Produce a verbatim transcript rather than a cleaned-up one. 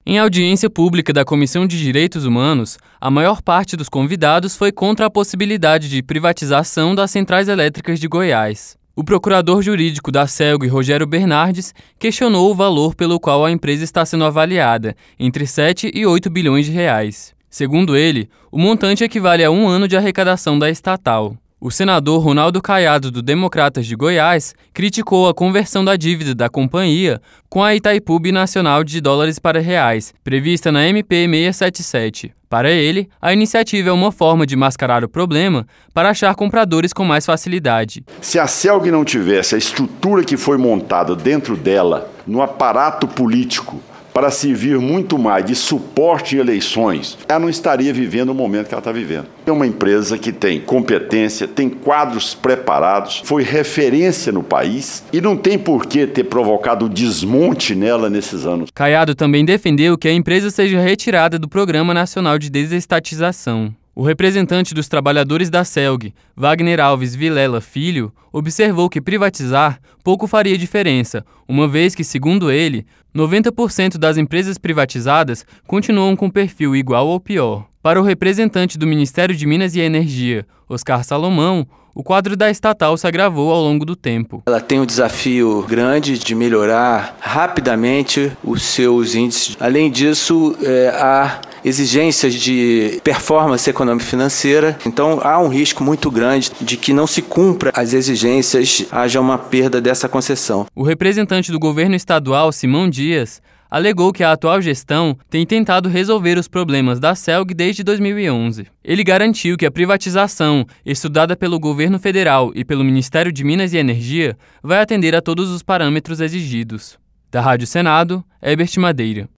Em audiência pública da Comissão de Direitos Humanos, a maior parte dos convidados foi contra a possibilidade de privatização das centrais elétricas de Goiás. O procurador jurídico da CELG, Rogério Bernardes, questionou o valor pelo qual a empresa está sendo avaliada, entre sete e oito bilhões de reais. Segundo ele, o montante equivale a um ano de arrecadação da estatal. O senador Ronaldo Caiado, do Democratas de Goiás, criticou a conversão da dívida da companhia com a Itaipu Binacional de dólares para reais, prevista na M P seiscentos e setenta e sete. Para ele, a iniciativa é uma forma de mascarar o problema para achar compradores com mais facilidade. Se a CELG não tivesse a estrutura que foi montada dentro dela, no aparato político, para servir muito mais de suporte em eleições, ela não estaria vivendo o momento que ela está vivendo. É uma empresa que tem competência, tem quadros preparados, foi referência no país e não tem por que ter provocado desmonte nela nesses anos. Caiado também defendeu que a empresa seja retirada do Programa Nacional de Desestatização. O representante dos trabalhadores da CELG, Wagner Alves Vilela Filho, observou que privatizar pouco faria diferença, uma vez que, segundo ele, noventa por cento das empresas privatizadas continuam com perfil igual ou pior. Para o representante do Ministério de Minas e Energia, Oscar Salomão, o quadro da estatal se agravou ao longo do tempo. Ela tem um desafio grande de melhorar rapidamente os seus índices. Além disso, é, há exigências de performance econômico-financeira, então há um risco muito grande de que não se cumpra as exigências, haja uma perda dessa concessão. O representante do governo estadual, Simão Dias, alegou que a atual gestão tem tentado resolver os problemas da CELG desde dois mil e onze. Ele garantiu que a privatização, estudada pelo governo federal e pelo Ministério de Minas e Energia, vai atender a todos os parâmetros exigidos. Da Rádio Senado, Herbert Madeira.